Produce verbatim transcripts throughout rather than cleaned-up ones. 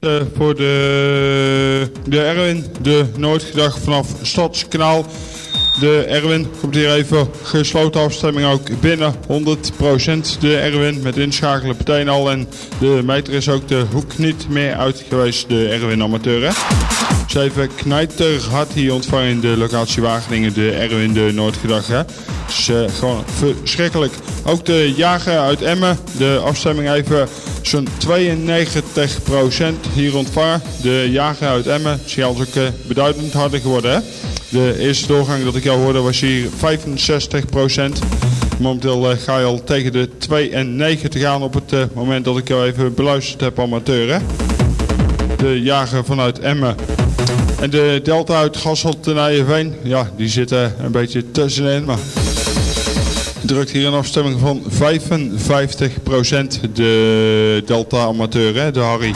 Uh, voor de, de Erwin, de Noordgedag vanaf Stadskanaal. De Erwin komt hier even, gesloten afstemming ook binnen honderd procent. De Erwin met inschakelen meteen al en de meter is ook de hoek niet meer uit geweest, de Erwin amateur hè. Zeven knijterhard hier ontvangen in de locatie Wageningen, de Erwin, de Noordgedag hè. Dus uh, gewoon verschrikkelijk. Ook de jager uit Emmen, de afstemming even zo'n tweeënnegentig procent hier ontvangen. De jager uit Emmen, signaal is ook uh, beduidend harder geworden hè. De eerste doorgang dat ik jou hoorde was hier vijfenzestig procent. Momenteel uh, ga je al tegen de tweeënnegentig aan op het uh, moment dat ik jou even beluisterd heb, amateur hè. De jager vanuit Emmen. En de Delta uit Gasselt ten Nijenveen, ja die zitten een beetje tussenin, maar drukt hier een afstemming van vijfenvijftig procent. De Delta amateur hè, de Harry.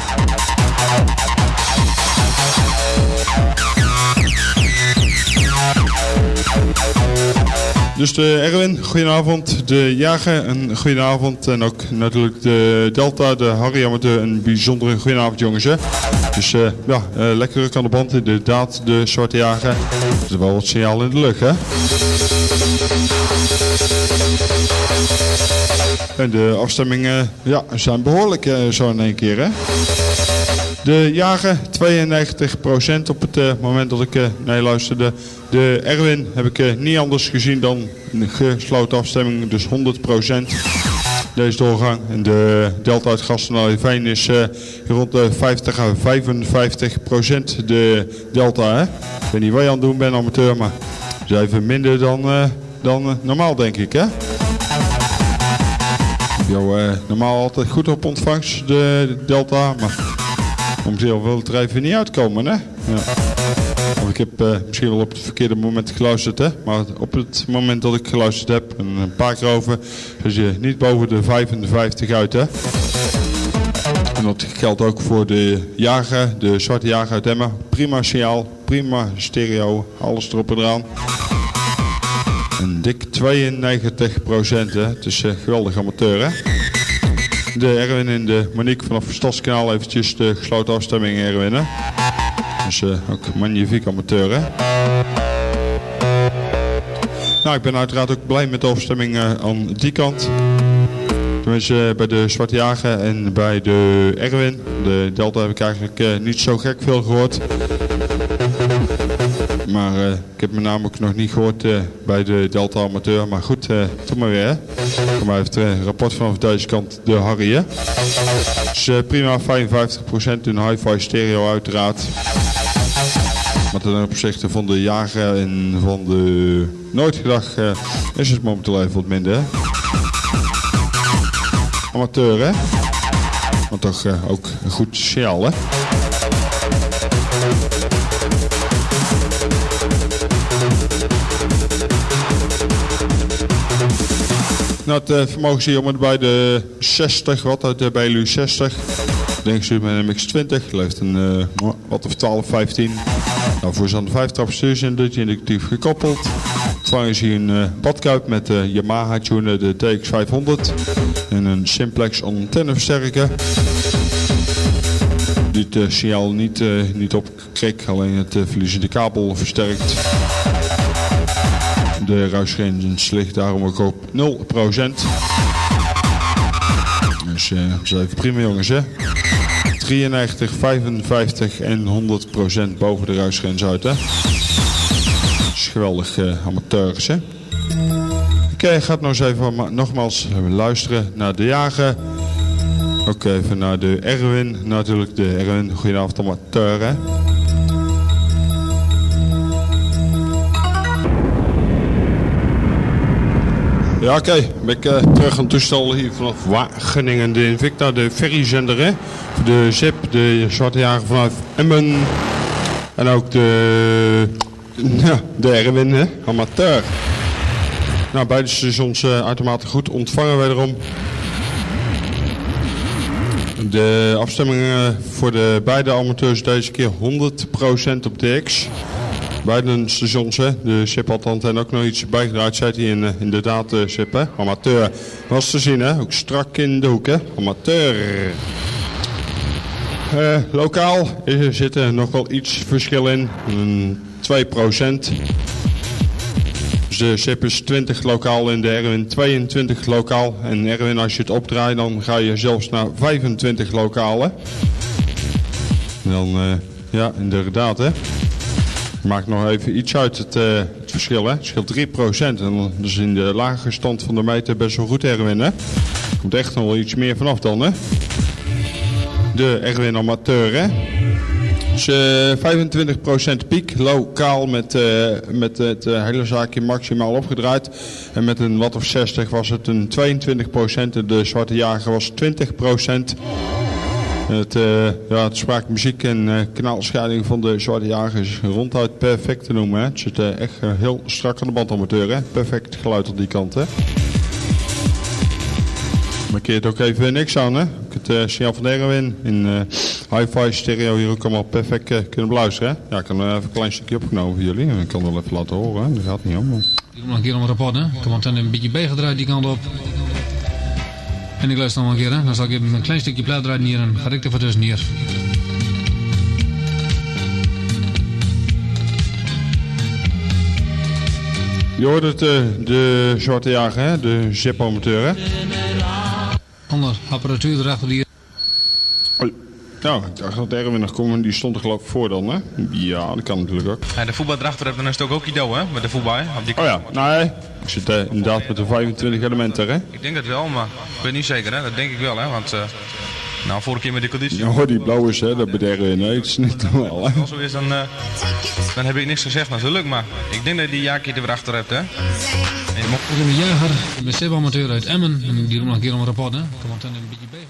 Dus de Erwin, goedenavond. De jager, een goedenavond. En ook natuurlijk de Delta, de Harry amateur, een bijzondere goedenavond jongens hè. Dus uh, ja, uh, lekker druk aan de band, inderdaad, de zwarte jager. Er is wel wat signaal in de lucht hè. En de afstemmingen ja, zijn behoorlijk uh, zo in één keer hè. De jager tweeënnegentig procent op het uh, moment dat ik uh, naar je luisterde. De Erwin heb ik uh, niet anders gezien dan een gesloten afstemming, dus honderd procent. Deze doorgang. En de Delta uit Gastenalveen is uh, rond de vijftig à vijfenvijftig procent de Delta. Hè? Ik weet niet wat je aan het doen bent, amateur, maar het is even minder dan, uh, dan uh, normaal denk ik. Hè? Jo, uh, normaal altijd goed op ontvangst, de, de Delta, maar momenteel wil het er even niet uitkomen. Hè? Ja. Of ik heb uh, misschien wel op het verkeerde moment geluisterd, hè? Maar op het moment dat ik geluisterd heb, een paar keer over, is je niet boven de vijfenvijftig uit. Hè? En dat geldt ook voor de jager, de zwarte jager uit Emmen. Prima signaal, prima stereo, alles erop en eraan. Een dik tweeënnegentig procent, hè? Het is uh, geweldig amateur, hè? De Erwin in de Monique vanaf het Stadskanaal, eventjes de gesloten afstemming Erwin, hè? Dus uh, ook magnifiek amateur hè. Nou, ik ben uiteraard ook blij met de afstemming uh, aan die kant. Tenminste uh, bij de Zwarte Jager en bij de Erwin. De Delta heb ik eigenlijk uh, niet zo gek veel gehoord. Maar uh, ik heb met name ook nog niet gehoord uh, bij de Delta amateur. Maar goed, uh, doe maar weer hè. Kom maar even het uh, rapport vanaf deze kant, de Harry hè. Dus uh, prima, vijfenvijftig procent in hi-fi stereo uiteraard. Maar ten opzichte van de jager en van de Noordgedag uh, is het momenteel even wat minder. Hè? Amateur hè. Maar toch uh, ook een goed signaal hè. Nou, het uh, vermogen zie je om bij de zestig watt uit de B L U zestig. Denk ze met een M X twintig, leeft een uh, watt of twaalf, vijftien. Nou, voor zo'n vijf trap stuurzindertje indicatief gekoppeld. Ontvangen ze hier een uh, badkuip met de uh, Yamaha tuner, de T X vijfhonderd. En een simplex antenneversterker. Die het uh, signaal niet, uh, niet opkrikt, alleen het uh, verliezende kabel versterkt. De ruisgrens ligt daarom ook op nul procent. Dus uh, dat is even prima jongens hè. drieënnegentig, vijfenvijftig en honderd procent boven de ruisgrens uit hè. Dat is geweldig uh, amateurs hè. Oké, okay, gaat nou eens even nogmaals luisteren naar de jager. Ook even naar de Erwin. Natuurlijk de Erwin. Goedenavond amateur hè. Ja, oké. Okay. Ben ik uh, terug aan het toestel hier vanaf Wageningen. De Invicta, de ferryzender, hè. De Zip, de Zwarte Jager vanuit Emmen. En ook de, ja, de Erwin, hè. Amateur. Nou, beide stations uh, uitermate goed ontvangen wederom. De afstemmingen voor de beide amateurs deze keer honderd procent op de X. Beide stations, hè. De S I P had antenne ook nog iets bijgedraaid, zei hij in, inderdaad, de S I P, hè. Amateur. Was te zien, hè. Ook strak in de hoek, hè. Amateur. uh, lokaal er zit er nog wel iets verschil in. Um, twee procent. Dus de Sip is twintig lokaal en de Erwin tweeëntwintig lokaal. En Erwin, als je het opdraait, dan ga je zelfs naar vijfentwintig lokalen. En dan, uh, ja, inderdaad, hè. Maakt nog even iets uit het, uh, het verschil, hè. Het scheelt drie procent. En dat is in de lage stand van de meter best wel goed, Erwin, hè. Er komt echt nog wel iets meer vanaf dan, hè. De Erwin amateur, hè. Dus uh, vijfentwintig procent piek, lokaal met, uh, met het uh, hele zaakje maximaal opgedraaid. En met een watt of zestig was het een tweeëntwintig procent en de Zwarte Jager was twintig procent. Het, uh, ja, het spraakmuziek en uh, kanaalscheiding van de Zwarte Jager is ronduit perfect te noemen. Hè. Het zit uh, echt uh, heel strak aan de bandamateur, hè. Perfect geluid op die kant, hè. Maar keert ook even niks aan, hè. Ik het uh, signaal van de Erwin in uh, hi-fi stereo hier ook allemaal perfect uh, kunnen beluisteren, hè. Ja, ik kan uh, even een klein stukje opgenomen voor jullie. Ik kan het wel even laten horen, hè. Dat gaat niet om. Ik doe nog een keer om een rapport, hè. Ik heb dan een beetje bijgedraaid die kant op. En ik luister nog een keer, hè. Dan zal ik even een klein stukje plaat draaien hier en ga ik er voor tussen hier. Je hoort het, uh, de Zwarte Jager, hè? De Zip-amateur, hè? Ander apparatuur erachter die... Nou, ik dacht dat Erwin nog komen, die stond er geloof ik voor dan, hè? Ja, dat kan natuurlijk ook. Ja, de voetbal erachter hebben dan is het ook ook Ido, hè? Met de voetbal, op die... Oh ja, nee. Ik zit uh, inderdaad met de vijfentwintig elementen, hè? Ik denk het wel, maar ik weet niet zeker, hè? Dat denk ik wel, hè? Want, uh, nou, vorige keer met die conditie... Ja, hoor, die blauw is, hè? Dat bij Erwin, nee, het is niet normaal, hè? Als het zo is, dan, uh, dan heb ik niks gezegd natuurlijk, maar ik denk dat je die jaartje er weer achter hebt, hè? Ik ben Jager, ik ben Sip-amateur uit Emmen en die doet nog een keer om een rapport, hè. Kom dan een beetje bij.